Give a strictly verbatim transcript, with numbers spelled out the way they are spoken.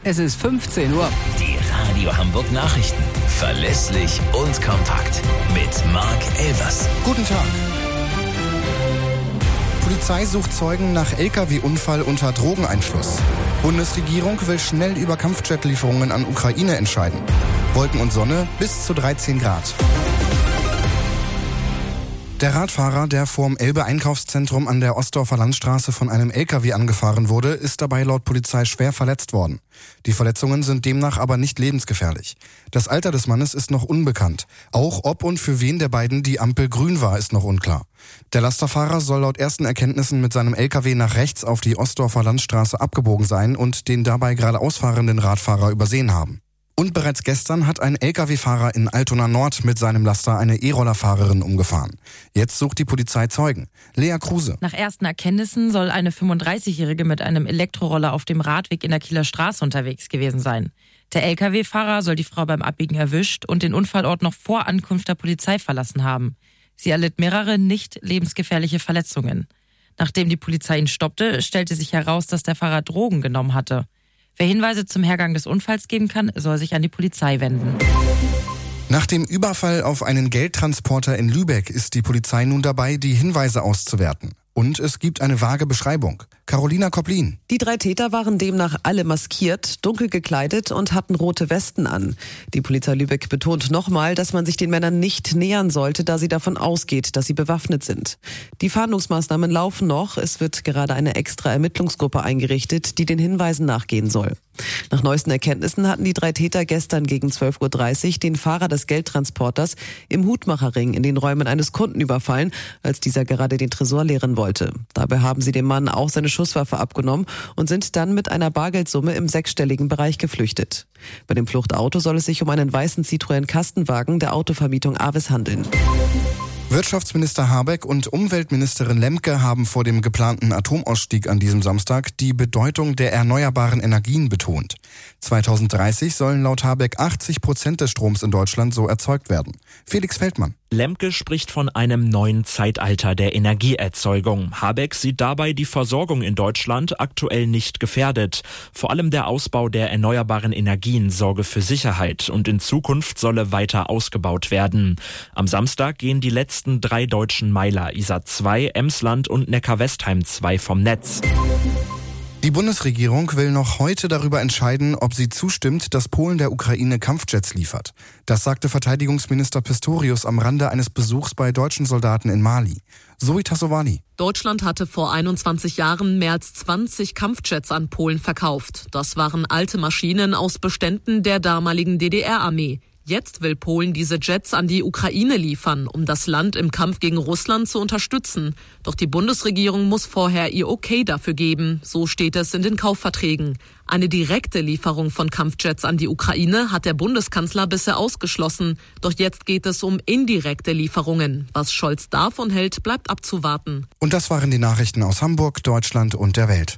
Es ist fünfzehn Uhr. Die Radio Hamburg Nachrichten. Verlässlich und kompakt. Mit Marc Elvers. Guten Tag. Polizei sucht Zeugen nach L K W-Unfall unter Drogeneinfluss. Bundesregierung will schnell über Kampfjet-Lieferungen an Ukraine entscheiden. Wolken und Sonne bis zu dreizehn Grad. Der Radfahrer, der vorm Elbe-Einkaufszentrum an der Ostdorfer Landstraße von einem L K W angefahren wurde, ist dabei laut Polizei schwer verletzt worden. Die Verletzungen sind demnach aber nicht lebensgefährlich. Das Alter des Mannes ist noch unbekannt. Auch ob und für wen der beiden die Ampel grün war, ist noch unklar. Der Lasterfahrer soll laut ersten Erkenntnissen mit seinem L K W nach rechts auf die Ostdorfer Landstraße abgebogen sein und den dabei geradeaus fahrenden Radfahrer übersehen haben. Und bereits gestern hat ein L K W-Fahrer in Altona Nord mit seinem Laster eine E-Roller-Fahrerin umgefahren. Jetzt sucht die Polizei Zeugen. Lea Kruse. Nach ersten Erkenntnissen soll eine fünfunddreißigjährige mit einem Elektroroller auf dem Radweg in der Kieler Straße unterwegs gewesen sein. Der L K W-Fahrer soll die Frau beim Abbiegen erwischt und den Unfallort noch vor Ankunft der Polizei verlassen haben. Sie erlitt mehrere nicht lebensgefährliche Verletzungen. Nachdem die Polizei ihn stoppte, stellte sich heraus, dass der Fahrer Drogen genommen hatte. Wer Hinweise zum Hergang des Unfalls geben kann, soll sich an die Polizei wenden. Nach dem Überfall auf einen Geldtransporter in Lübeck ist die Polizei nun dabei, die Hinweise auszuwerten. Und es gibt eine vage Beschreibung. Carolina Koplin. Die drei Täter waren demnach alle maskiert, dunkel gekleidet und hatten rote Westen an. Die Polizei Lübeck betont nochmal, dass man sich den Männern nicht nähern sollte, da sie davon ausgeht, dass sie bewaffnet sind. Die Fahndungsmaßnahmen laufen noch. Es wird gerade eine extra Ermittlungsgruppe eingerichtet, die den Hinweisen nachgehen soll. Nach neuesten Erkenntnissen hatten die drei Täter gestern gegen zwölf Uhr dreißig den Fahrer des Geldtransporters im Hutmacherring in den Räumen eines Kunden überfallen, als dieser gerade den Tresor leeren wollte. Dabei haben sie dem Mann auch seine Schusswaffe abgenommen und sind dann mit einer Bargeldsumme im sechsstelligen Bereich geflüchtet. Bei dem Fluchtauto soll es sich um einen weißen Citroën Kastenwagen der Autovermietung Avis handeln. Wirtschaftsminister Habeck und Umweltministerin Lemke haben vor dem geplanten Atomausstieg an diesem Samstag die Bedeutung der erneuerbaren Energien betont. zweitausenddreißig sollen laut Habeck achtzig Prozent des Stroms in Deutschland so erzeugt werden. Felix Feldmann. Lemke spricht von einem neuen Zeitalter der Energieerzeugung. Habeck sieht dabei die Versorgung in Deutschland aktuell nicht gefährdet. Vor allem der Ausbau der erneuerbaren Energien sorge für Sicherheit und in Zukunft solle weiter ausgebaut werden. Am Samstag gehen die letzten drei deutschen Meiler Isar zwei, Emsland und Neckar-Westheim zwei vom Netz. Die Bundesregierung will noch heute darüber entscheiden, ob sie zustimmt, dass Polen der Ukraine Kampfjets liefert. Das sagte Verteidigungsminister Pistorius am Rande eines Besuchs bei deutschen Soldaten in Mali. Zoe Tassovali. Deutschland hatte vor einundzwanzig Jahren mehr als zwanzig Kampfjets an Polen verkauft. Das waren alte Maschinen aus Beständen der damaligen D D R-Armee. Jetzt will Polen diese Jets an die Ukraine liefern, um das Land im Kampf gegen Russland zu unterstützen. Doch die Bundesregierung muss vorher ihr Okay dafür geben, so steht es in den Kaufverträgen. Eine direkte Lieferung von Kampfjets an die Ukraine hat der Bundeskanzler bisher ausgeschlossen. Doch jetzt geht es um indirekte Lieferungen. Was Scholz davon hält, bleibt abzuwarten. Und das waren die Nachrichten aus Hamburg, Deutschland und der Welt.